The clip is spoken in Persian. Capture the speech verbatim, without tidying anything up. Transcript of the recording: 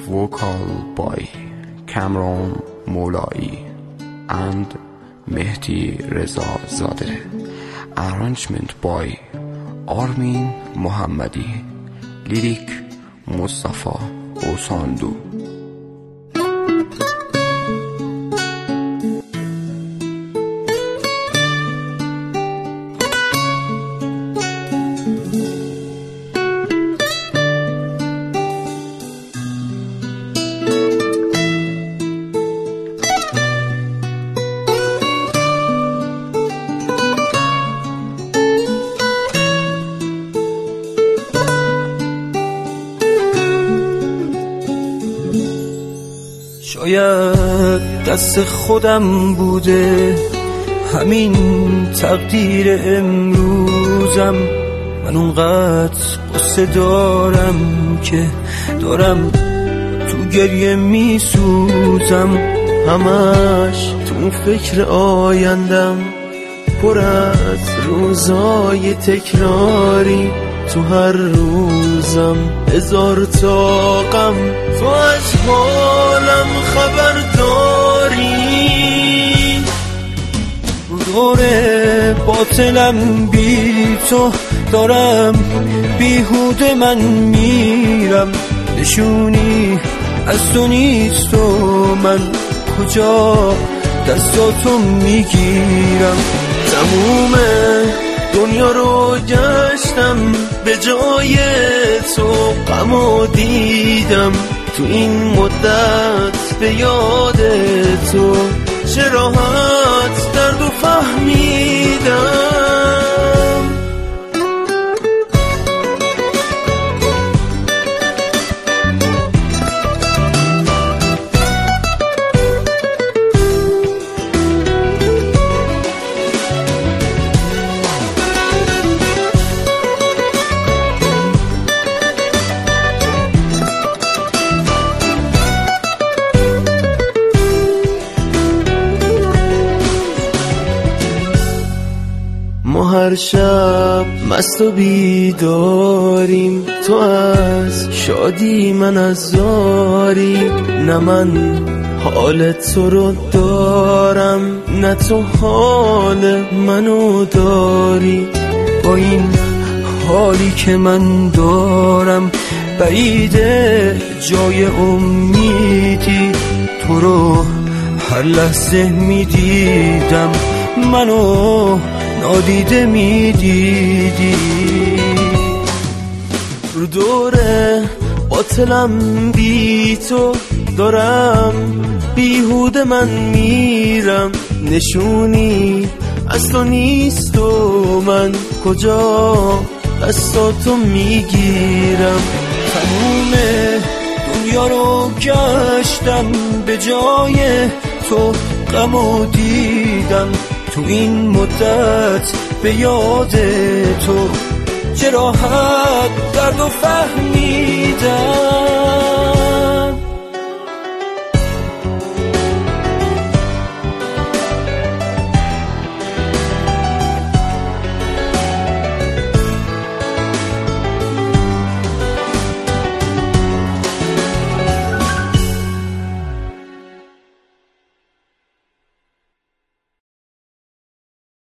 vocal by Kamran Molai and Mehdi Reza Zadeh, arrangement by Armin Mohammadi, lyric Mustafa Osandu. شاید دست خودم بوده همین تقدیر امروزم، من اونقدر قصه دارم که دارم تو گریه می سوزم، همش تو اون فکر آیندم، پر از روزای تکراری، تو هر روزم هزار تا غم، تو از حالم خبر داری، رو دور باطلم بی تو دارم بیهوده من میرم، نشونی از تو نیست و من کجا دستاتو میگیرم، تموم دنیا رو گشتم به جای تو غمو دیدم، تو این مدت به یاد تو چه راحت درد و فهمیدم. ما هر شب مست و بیداریم، تو از شادی من از زاری، نه من حال تو رو دارم نه تو حال منو داری، با این حالی که من دارم بعیده جای امیدی، تو رو هر لحظه میدیدم منو نادیده میدیدی، رو دوره باطلم بی تو دارم بیهوده من میرم، نشونی از تو نیست و من کجا دستاتو میگیرم، تموم دنیا رو گشتم به جای تو غمو دیدم، تو این مدت به یاد تو چه راحت درد و فهمیدم.